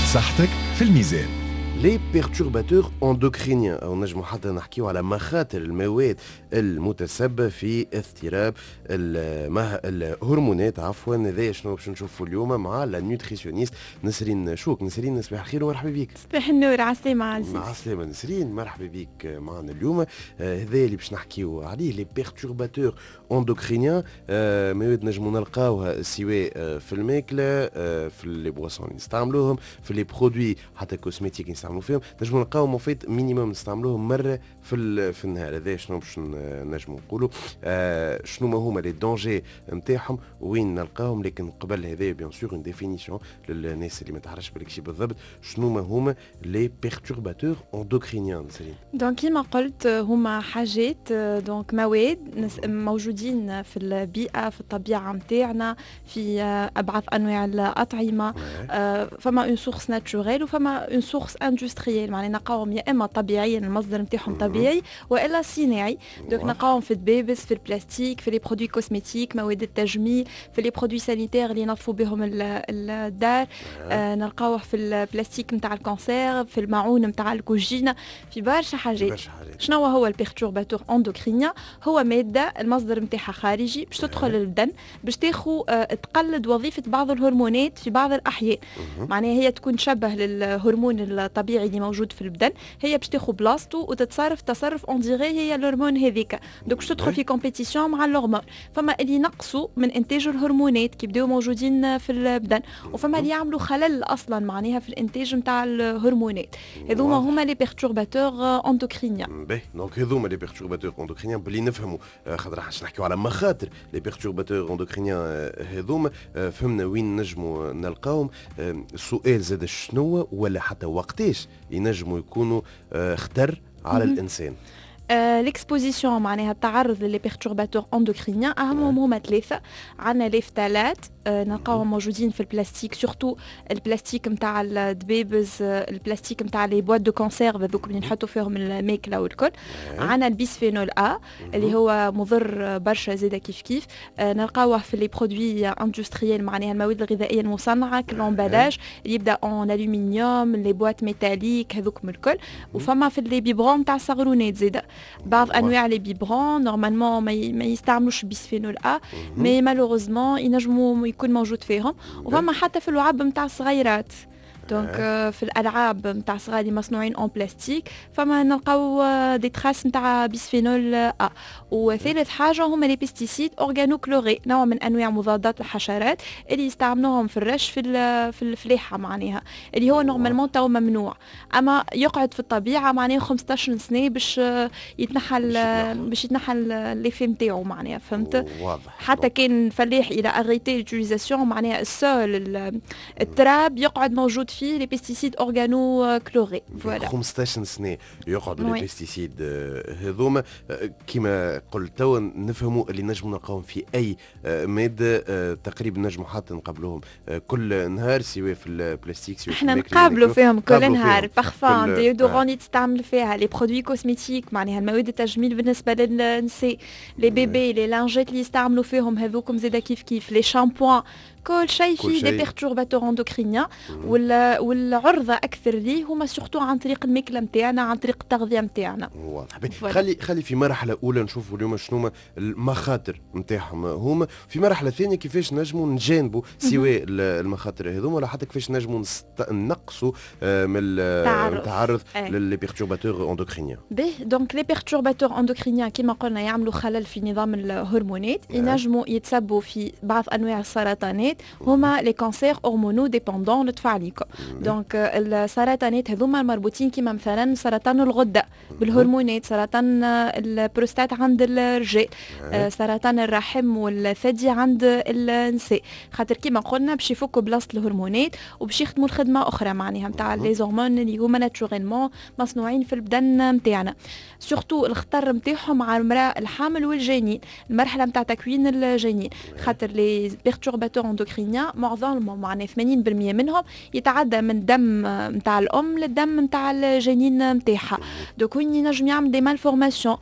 صحتك في الميزان. لي بيرتورباتور اندوكرينيان او نجمو حتى نحكيو على مخاطر المواد المتسببه في اضطراب الهرمونات. هذا شنو باش نشوفوا اليوم مع لا نيوتريسيونيست نسرين شوك. نسرين صباح الخير ومرحبا بك. صباح النور. عسلامة عزيز. مع السلامة نسرين، مرحبا بك معنا اليوم. هذا اللي باش نحكيو عليه لي بيرتورباتور اندوكرينيان. مواد نجمو نلقاوها سواء في الماكله، في لي بواسون اللي نستعملوهم، في لي برودوي حتى كوسميتيك نستعملوا فيهم. نجمو نلقاوهم مفيد مينيموم نستعملوهم مره في النهار. هذا شنو باش نجمو نقولوا شنو ما هما لي دونجي نتاعهم وين نلقاهم. لكن قبل هذا بيان سور اون ديفينيسيون للناس اللي ما تعرفش بالكشي بالضبط شنو ما هما لي بيرتورباتور اندوكرينيان. دونك كيما قلت هما حاجات، دونك مواد موجودين في البيئه في الطبيعه نتاعنا في ابعث انواع الاطعمه. فما اون سورس ناتشوريل وفما اون سورس اندستريال، معناها نلقاوهم يا اما طبيعيا المصدر نتاعهم طبيعي والا صناعي. دونك نلقاوهم في الدبابس، في البلاستيك، في لي برودوي كوسميتيك، مواد التجميل، في لي برودوي سانيتير اللي ينظفوا بهم الدار. نلقاوه في البلاستيك نتاع الكونسير، في الماعون نتاع الكوجينه، في برشا حاجات. شنو هو البيرتورباتور اندوكرينيان؟ هو ماده المصدر نتاعها خارجي باش تدخل للبدن باش تقلد وظيفه بعض الهرمونات في بعض الاحيان. معناها هي تكون تشبه للهرمون الطبيعي اللي موجود في البدن، هي باش تاخذ بلاصتو وتتصرف تصرف اون ديغي هي الهرمون هذيك. دوك باش تدخل في كومبيتيسيون مع الهرمون. فما اللي ينقصوا من انتاج الهرمونات كي بداو موجودين في البدن، وفما اللي يعملوا خلل اصلا معناها في الانتاج نتاع الهرمونات. هذوما هما لي بيرتورباتور اندوكرينيان. باهي دونك هذوما لي بيرتورباتور اندوكرينيان باللي نفهموا خاطر راح نحكيو على مخاطر لي بيرتورباتور اندوكرينيان هذوما. فهمنا وين نجموا نلقاهم. السؤال زاد شنو ولا حتى وقتاش ينجموا يكونوا خطر على الانسان؟ ليكسبوزيسيون معناها التعرض للي بيرتورباتور اندوكرينيان اهمهم هما ثلاثه. عندنا لي فتالات نلقاوهم موجودين في البلاستيك، سورتو البلاستيك نتاع الدبابز، البلاستيك نتاع لي بواط دو كونسيرف هذوك اللي نحطوا فيهم الماكله والكل. عندنا البيسفينول ا اللي هو مضر برشا زاده كيف نلقاوه في لي برودوي اندستريال، معناها المواد الغذائيه المصنعه كالامبالاج اللي يبدا اون الومنيوم، لي بواط ميتاليك هذوك من الكل. وفما في لي بيبرون تاع الصغرونات زاده بعض انواع لي بيبرون نورمالمون ما يستعملوش البيسفينول ا، مي مالوغوزمون ينجموا يكون موجود فيهم. وفما حتى في اللعاب نتاع الصغيرات، دونك في الالعاب نتاع الصغار اللي مصنوعين اون بلاستيك فما نلقاو دي تراس نتاع بيسفينول ا. وثالث حاجه هما لي بيستيسيد اورغانو كلوري، نوع من انواع مضادات الحشرات اللي يستعملوهم في الرش في الفلاحه، معناها اللي هو نورمالمون تو ممنوع، اما يقعد في الطبيعه معناها 15 سنه باش يتنحى ليفي نتاعو، معناها فهمت. حتى كان فلاح الى اغيتي لوتيليزاسيون معناها السول التراب يقعد موجود فيه لي بيستيسيد اورغانو كلوري. فوالا 15 سنه يقعدوا لي بيستيسيد هذوما. كما قلت تو نفهموا اللي نجموا نلقاهم في اي ماده تقريبا نجموا حتى نقابلوهم كل نهار سواء في البلاستيك سواء احنا نقابلوا فيهم كل نهار. بارفان ديودورون تستعمل فيها لي برودوي كوسميتيك، معناها المواد التجميل بالنسبه للنساء، لي بيبي لي لانجيت اللي يستعملوا فيهم هذوكم زاده كيف لي شامبوان، كل شيء فيه دي بيرتورباتور اندوكرينيان. والعرضه اكثر ليه هما سورتو عن طريق الماكله نتاعنا، عن طريق التغذيه نتاعنا. خلي في مرحله اولى نشوفوا اليوم شنو المخاطر نتاعهم هما، في مرحله ثانيه كيفاش نجموا نجانبوا سواء المخاطر هذوما ولا حتى كيفاش نجموا نقصوا من التعرض للي بيرتورباتور اندوكرينيان. به دونك لي بيرتورباتور اندوكرينيان كما قلنا يعملوا خلل في نظام الهرمونات، ينجموا يتسببوا في بعض انواع السرطانات، هما لي كانسير هرمونو ديبوندون لتفاعليكم. دونك السرطانات هذوما مربوطين كما مثلا سرطان الغده بالهرمونات، سرطان البروستات عند الرجال، سرطان الرحم والثدي عند النساء، خاطر كما قلنا باش يفكوا بلاصه الهرمونات وباش يخدموا الخدمه اخرى معناها نتاع لي هرمون اللي هما ناتشوريلمون مصنوعين في البدن نتاعنا. سورتو الخطر نتاعهم مع المراه الحامل والجنين، المرحله نتاع تكوين الجنين، خاطر لي بيرتورباتور اندوكرينيان معظمهم معناها 80% منهم يتعدى من دم نتاع الام للدم نتاع الجنين نتاعها. دوك وين ينجم يعمل دي مالفورماسيون،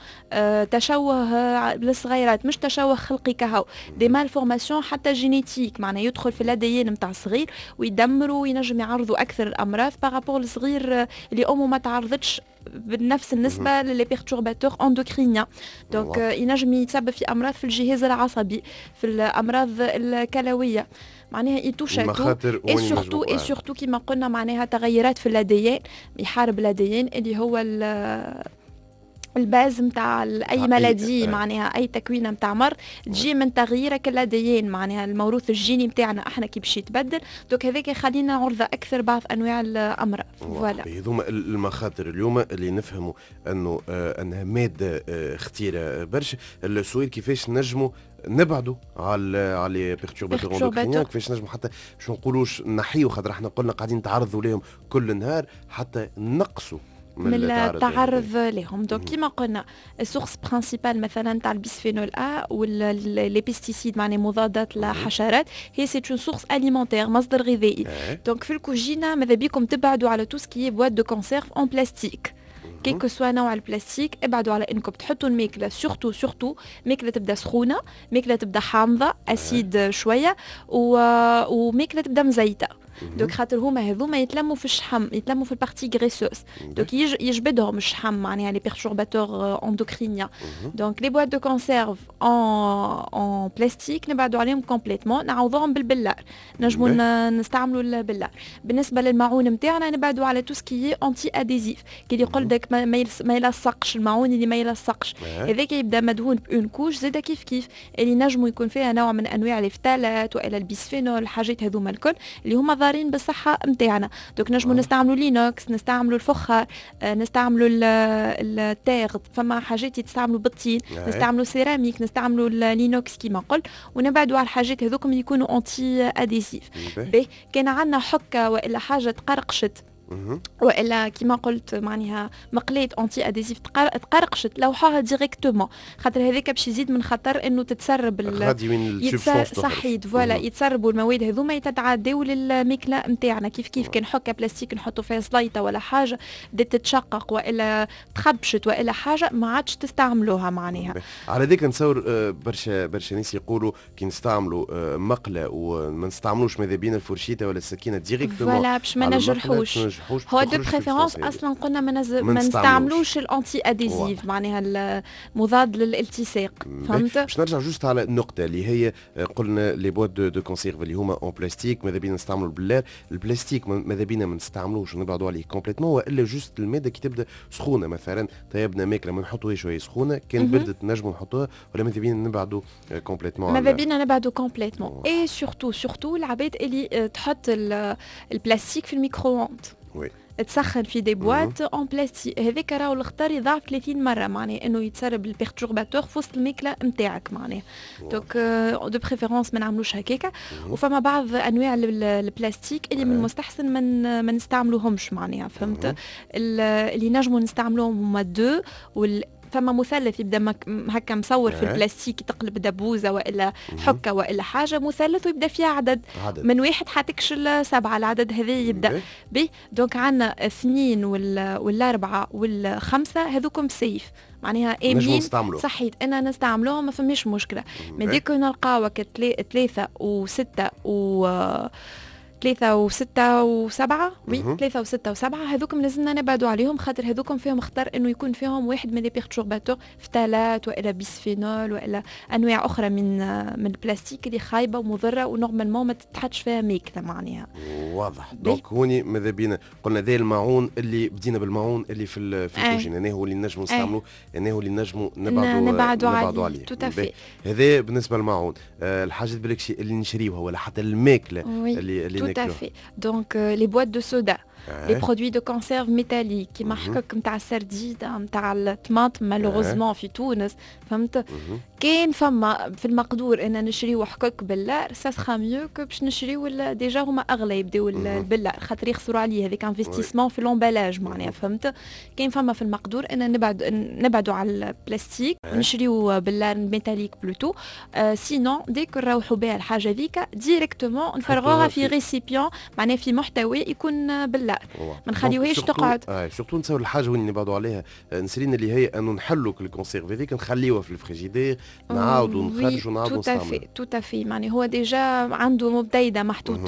تشوه للصغيرات، مش تشوه خلقي كهو، دي مالفورماسيون حتى جينيتيك، معناها يدخل في الاديان نتاع الصغير ويدمروا وينجم يعرضوا اكثر الامراض بارابور الصغير اللي امه ما تعرضتش بنفس النسبه للي بيرتورباتور اندوكرينيان. دونك ينجم يتسبب في امراض في الجهاز العصبي، في الامراض الكلويه، معناها يتوشا تو اي سورتو كيما قلنا معناها تغيرات في الاديان، يحارب الاديان اللي هو الباز نتاع اي مالادي، معناها اي تكوينه نتاع مرض تجي من تغييرك الاديان، معناها الموروث الجيني نتاعنا احنا كي باش يتبدل. دوك هذاك يخلينا عرضه اكثر بعض انواع الامراض. فوالا هذوما المخاطر اليوم اللي نفهموا انه انها ماده خطيره برشا. السؤال كيفاش نجموا نبعدوا على لي بيرتورباتور اندوكرينيان، كيفاش نجموا حتى باش نقولوش نحيوا، خاطر احنا قلنا قاعدين نتعرضوا لهم كل نهار، حتى نقصوا من التعرض لهم. دونك كيما قلنا السورس برينسيبال مثلا تاع البيسفينول ا واللي بيستيسيد معناها مضادات الحشرات، هي سي اون سورس اليمونتير، مصدر غذائي. دونك في الكوجينه ماذا بيكم تبعدوا على تو سكي بواد دو كونسيرف اون بلاستيك، كيكو سوا نوع البلاستيك. ابعدوا على انكم تحطوا الماكله سورتو ماكله تبدا سخونه، ماكله تبدا حامضه اسيد شويه، وماكله تبدا مزيته. دوك خاطر هذوما يتلموا في الشحم، يتلموا في البارتي غريسوس، دوك يجبدهم الشحم معناها لي بيرتورباتور اندوكرينيان. دونك لي بواد دو كونسيرف اون بلاستيك نبعدوا عليهم كومبليتمون، نعوضوهم بالبلار، نجموا نستعملوا البلار. بالنسبه للمعون نتاعنا نبعدوا على تو سكي انتي اديزيف، كي يقول لك ما يلصقش المعون، اللي ما يلصقش هذاك يبدا مدهون بون كوش زاده كيف اللي نجموا يكون فيها نوع من انواع الفتالات والى البيسفينول، الحاجات هذوما الكل اللي هما ضارين بالصحه نتاعنا. دوك نجموا نستعملوا لينوكس، نستعملوا الفخار، نستعملوا التاغ، فما حاجات يتستعملوا بالطين، نستعملوا سيراميك، نستعملوا اللينوكس كيما قلت، ونبعدوا على الحاجات هذوكم يكونوا انتي اديسيف. كان عندنا حكه والا حاجه تقرقشت والا كيما قلت معناها مقلات انتي اديزيف تقرقشت، لوحوها ديريكتومون، خاطر هذاك باش يزيد من خطر انه تتسرب صحيت فوالا يتسربوا المواد هذوما يتعداو للماكله نتاعنا. كيف كان حكه بلاستيك نحطوا فيها سليطه ولا حاجه بدات تتشقق والا تخبشت والا حاجه ما عادش تستعملوها معناها. على ذيك نتصور برشا ناس يقولوا كي نستعملوا مقله وما نستعملوش ماذا بينا الفرشيته ولا السكينه ديريكتومون فوالا باش ما نجرحوش. هو دو بريفيرونس اصلا قلنا ما نستعملوش الانتي اديزيف، معناها المضاد للالتصاق. فهمت؟ باش نرجع جوست على النقطه اللي هي قلنا لي بواد دو كونسيرف اللي هما اون بلاستيك، ماذا بينا نستعملوا البلار، البلاستيك ماذا بينا ما نستعملوش ونبعدوا عليه كومبليتمون، والا جوست الماده كي تبدا سخونه مثلا طيبنا ماكله ما نحطوها شويه سخونه، كان بردت نجموا نحطوها، ولا ماذا بينا نبعدوا كومبليتمون؟ ماذا بينا نبعدوا كومبليتمون. اي سورتو العباد اللي تحط البلاستيك في الميكرووند تسخن في دي بواط اون بلاستيك، هذاك راهو الخطر يضاعف 30 مره، معناها انه يتسرب البيرتورباتور في وسط الماكله نتاعك معناها. دونك دو بريفيرونس ما نعملوش هكاكا. وفما بعض انواع البلاستيك اللي من المستحسن ما نستعملوهمش معناها. فهمت؟ اللي نجموا نستعملوهم هما دو، فما مثلث يبدا هكا مصور في البلاستيك، تقلب دبوزه والا حكه والا حاجه مثلث ويبدا فيها عدد من واحد حتكشل 7 العدد هذا يبدا بي. دونك عندنا 2 والاربعه والخمسه هذوكم سيف، معناها امين صحيت انا نستعملوهم ما فماش مشكله. من ديك نلقاو 3 و6 3 و6 و7 3 و6 و7 هذوكم لازمنا نبعدوا عليهم، خاطر هذوكم فيهم خطر انه يكون فيهم واحد من لي بيرتورباتور، فتالات والا بيسفينول والا انواع اخرى من البلاستيك اللي خايبه ومضره ونورمالمون ما تتحطش فيها ماكله معناها. واضح. دونك هوني ماذا بينا قلنا ذا المعون اللي بدينا بالمعون اللي في الكوجين، انا هو اللي نجموا نستعملوه، انا هو اللي نجموا نبعدوا عليه. هذا بالنسبه للمعون. الحاجات بالكشي اللي نشريوها ولا حتى الماكله اللي tout à fait. Donc les boîtes de soda, les produits de conserve métalliques كيما حكاك نتاع السرديده نتاع الطماط مالوغوزمون في تونس. فهمت؟ كاين فما في المقدور ان نشريو حكاك باللار سا سخا ميو كو باش نشريو ديجا هما اغلى، يبداو يشريوا البله خاطر يخسروا عليه، هذاك انفستيسمون في لومبالاج معناها فهمت. كاين فما في المقدور ان نبعدوا على البلاستيك نشريوا بله ميتاليك بلوتو. سينون ديك نروحوا بها الحاجه ذيك ديريكتومون نفرغوها في ريسيبيون معناها في محتوى يكون بالله، ما نخليوهاش تقعد. سورتو نساو الحاجه وين نبعدوا عليها نسرين اللي هي انه نحلوا الكونسيرف هذيك نخليوها في الفريجيدير نعاودوا نخرجوا ونعاودوا نستعملوا. تو تافي معني هو ديجا عنده مبتيده محطوط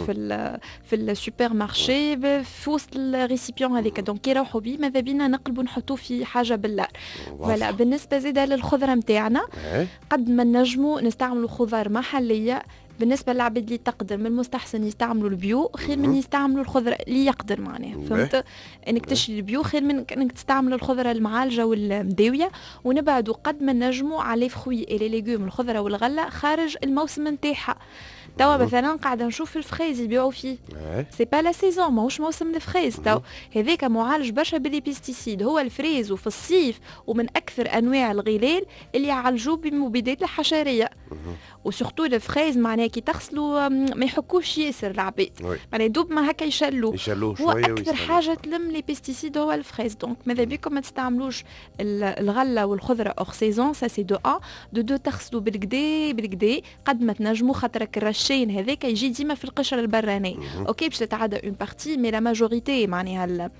في السوبر مارشي في وسط الريسيبيون هذيك، دونك كي يروحوا بيه ماذا بينا نقلبوا نحطوه في حاجه بالله. فوالا بالنسبه زاده للخضره نتاعنا قد ما نجموا نستعملوا خضار محليه. بالنسبه للعباد اللي تقدر من المستحسن يستعملوا البيو خير من يستعملوا الخضره اللي يقدر معناها فهمت. انك تشري البيو خير من انك تستعمل الخضره المعالجه والمداويه. ونبعدوا قد ما نجموا على فخوي اي لي ليغوم الخضره والغله خارج الموسم نتاعها. توا مثلا قاعده نشوف الفخيز يبيعوا فيه سي با لا سيزون ماهوش موسم الفخيز تو هذاك معالج برشا بالبيستيسيد. هو الفريز وفي الصيف ومن اكثر انواع الغلال اللي يعالجوه بمبيدات الحشريه. وسورتو الفخيز معناها كي تغسلوا ما يحكوش ياسر العباد معناها دوب ما هكا يشلوه هو اكثر حاجه تلم لي بيستيسيد هو الفخيز. دونك ماذا بيكم ما تستعملوش الغله والخضره اور سيزون سا سي دو دو تغسلوا بالكدا قد ما تنجموا خاطرك الرشين هذاك يجي ديما في القشره البرانيه. اوكي باش تتعدى اون بارتي مي لا ماجوريتي معناها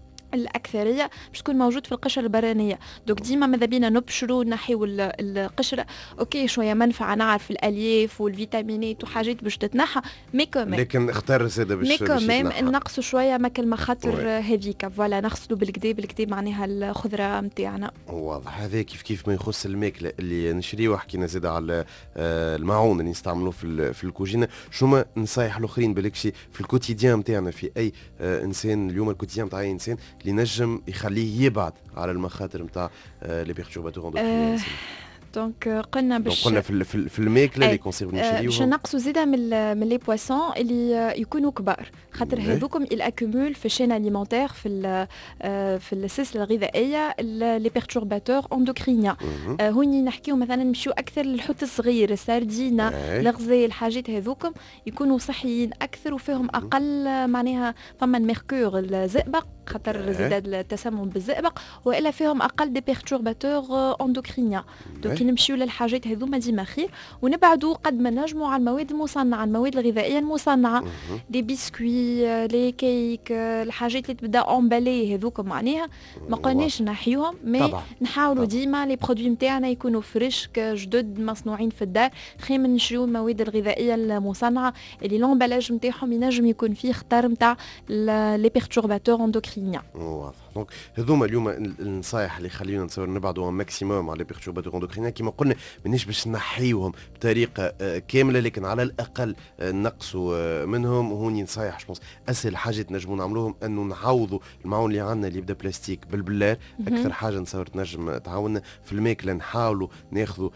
الأكثرية باش تكون موجود في القشرة البرانية. دوك ديما ماذا بينا نبشروا نحيوا القشرة. اوكي شوية منفعة نعرف الألياف والفيتامينات وحاجات باش تتنحى مي كوميم لكن اختار زاده باش كوميم نقصوا شوية ماك المخاطر هذيك. فوالا نغسلوا بالكدا معناها الخضرة نتاعنا. واضح. هذا كيف ما يخص الماكلة اللي نشريه. وحكينا زاده على المعون اللي نستعملوه في الكوجينة. شو ما نصايح الآخرين بالكشي في الكوتيديان نتاعنا في أي إنسان اليوم الكوتيديان نتاع أي إنسان اللي نجم يخليه يبعد على المخاطر نتاع لي بيرتورباتور اندوكرينيين. دونك قلنا في الماكله اللي كونسيرف نشريوهم باش نقصوا زيدا من لي بواسون اللي يكونوا كبار خاطر هذوكم الاكومول في الشين اليمونتير في السلسله الغذائيه لي بيرتورباتور اندوكرينيان. هوني نحكيو مثلا نمشيو اكثر للحوت الصغير السردينه الغزال الحاجات هذوكم يكونوا صحيين اكثر وفيهم اقل معناها فما الميركور الزئبق خاطر زيد التسمم بالزئبق والا فيهم اقل دي بيرتورباتور اندوكرينيان. دونك نمشيو للحاجات هذوما ديما خير ونبعدوا قد ما نجموا على المواد المصنعه المواد الغذائيه المصنعه لي بسكوي لي كيك الحاجات اللي تبدا امبالي هذوك معناها ما قلناش نحيوهم مي نحاولوا ديما لي برودوي نتاعنا يكونوا فريش جدد مصنوعين في الدار خير من نشريو المواد الغذائيه المصنعه اللي لومبالاج نتاعهم ينجم يكون فيه خطر نتاع لي بيرتورباتور اندوكرينيان. واضح. دونك هذوما اليوم النصائح اللي خلينا نصور نبعدوا ماكسيموم على لي بيرتورباتور اندوكرينيان كما قلنا مانيش باش نحيوهم بطريقه كامله لكن على الاقل نقصوا منهم. وهوني نصايح جوبونس اسهل حاجه نجموا نعملوهم انه نعوضوا المعون اللي عندنا اللي يبدا بلاستيك بالبلار. اكثر حاجه نصور تنجم تعاوننا في الماكله نحاولوا ناخذوا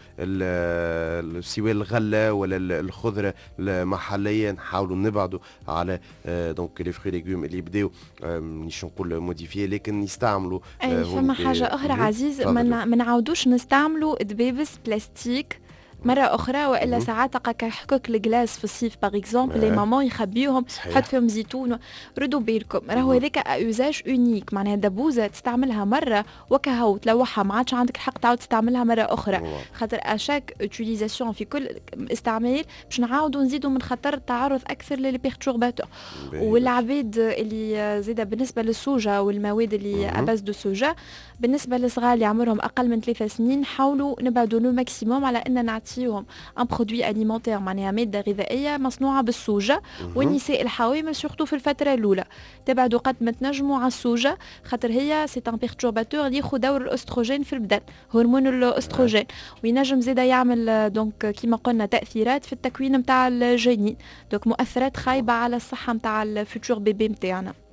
سواء الغله ولا الخضره المحليه نحاولوا نبعدوا على دونك لي فري ليغوم اللي يبداو مانيش نقول موديفيي لكن يستعملوا. فما حاجه اخرى عزيز ما نعاودوش نستعملوا دبيبس بلاستيك مرة أخرى وإلا ساعات كحكوك الجلاس في الصيف باغ اكزومبل لي مامون يخبيوهم حط فيهم زيتون. ردوا بالكم راهو هذاك اوزاج اونيك معناها دبوزة تستعملها مرة وكهو تلوحها ما عادش عندك الحق تعاود تستعملها مرة أخرى خاطر اشاك اوتيليزاسيون في كل استعمال باش نعاودوا نزيدوا من خطر التعرض أكثر للبيرتورباتور. والعباد اللي زيدا بالنسبة للسوجة والمواد اللي أباز دو سوجا بالنسبة للصغار اللي عمرهم أقل من 3 سنين حاولوا نبعدوا له ماكسيموم على أن نعطيهم ان برودوي اليمونتير معناها ماده غذائيه مصنوعه بالسوجه والنساء الحوامل سورتو في الفتره الاولى تبعدوا قد ما تنجموا على السوجه خاطر هي سي ان بيرتورباتور اللي ياخذ دور الاستروجين في البدن هرمون الاستروجين وينجم زيدا يعمل دونك كيما قلنا تاثيرات في التكوين نتاع الجنين دونك مؤثرات خايبه على الصحه نتاع الفيتور بيبي نتاعنا.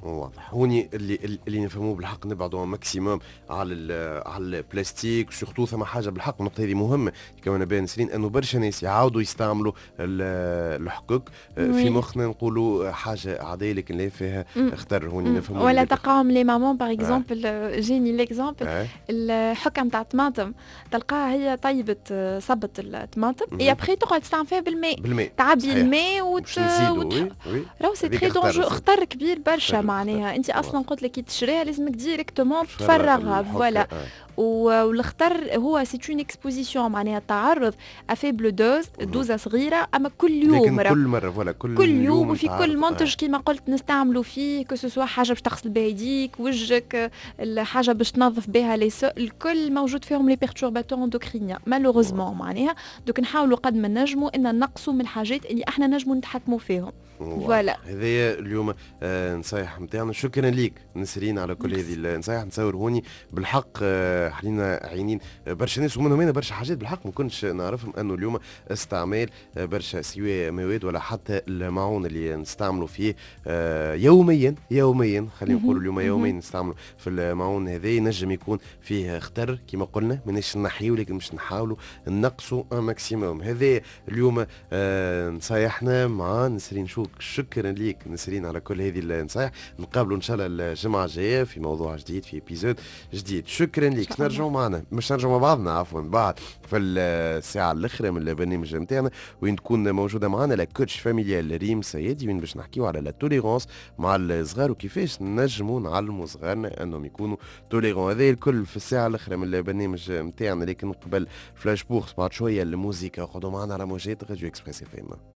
واضح. هوني اللي نفهموه بالحق نبعدوا ماكسيموم على البلاستيك، سورتو ثم حاجه بالحق النقطه هذه مهمه كما بين سنين انه برشا ناس يعاودوا يستعملوا الحقوق في مخنا نقولوا حاجه عاديه لكن لا فيها خطر. هوني نفهموا ولا تلقاهم لي مامون باغ اكزومبل، جيني ليكزومبل الحكه نتاع الطماطم تلقاها هي طيبه صبت الطماطم اي ابخي تقعد تستعمل فيها بالماء تعبي الماء راهو سي تري دونجو، خطر كبير برشا. معناها انت اصلا قلت لك كي تشريها لازمك ديريكتومون تفرغها فوالا. والخطر هو سي اون اكسبوزيسيون، معناها التعرض افيبل دوزه صغيره اما كل يوم، لكن كل مره فوالا كل يوم وفي كل منتج كيما قلت نستعملوا فيه، كو سوا حاجه باش تغسل بها يديك وجهك، الحاجه باش تنظف بها الكل موجود فيهم لي بيرتورباتور اندوكرينيان مالوغوزمون. معناها دوك نحاولوا قد ما نجموا ان نقصوا من الحاجات اللي احنا نجموا نتحكموا فيهم. فوالا هذايا اليوم نصايح نتاعنا. شكرا ليك نسرين على كل هذه النصايح. نتصور هوني بالحق حلينا عينين برشا ناس ومنهم هنا برشا حاجات بالحق ما كنتش نعرفهم، انه اليوم استعمال برشا سواء مواد ولا حتى المعون اللي نستعملوا فيه يوميا خلينا نقولوا اليوم يوميا نستعملوا في المعون هذا ينجم يكون فيه خطر كما قلنا، ماناش نحيو لكن مش نحاولوا نقصوا ماكسيموم. هذا اليوم نصايحنا مع نسرين. شكرا ليك نسرين على كل هذه النصايح. نقابلوا ان شاء الله الجمعه الجايه في موضوع جديد في ابيزود جديد. شكرا ليك. نرجعوا معنا مش نرجعوا مع بعضنا عفوا بعد في الساعه الاخرى من البرنامج نتاعنا وين تكون موجوده معنا لا كوتش فاميليال ريم سيدي وين باش نحكيوا على لا توليرونس مع الصغار وكيفاش نجموا نعلموا صغارنا انهم يكونوا توليرون. هذا الكل في الساعه الاخرى من البرنامج نتاعنا. لكن قبل فلاش بورس بعد شويه الموسيقى. خذوا معنا على موجات راديو اكسبريس اف ام.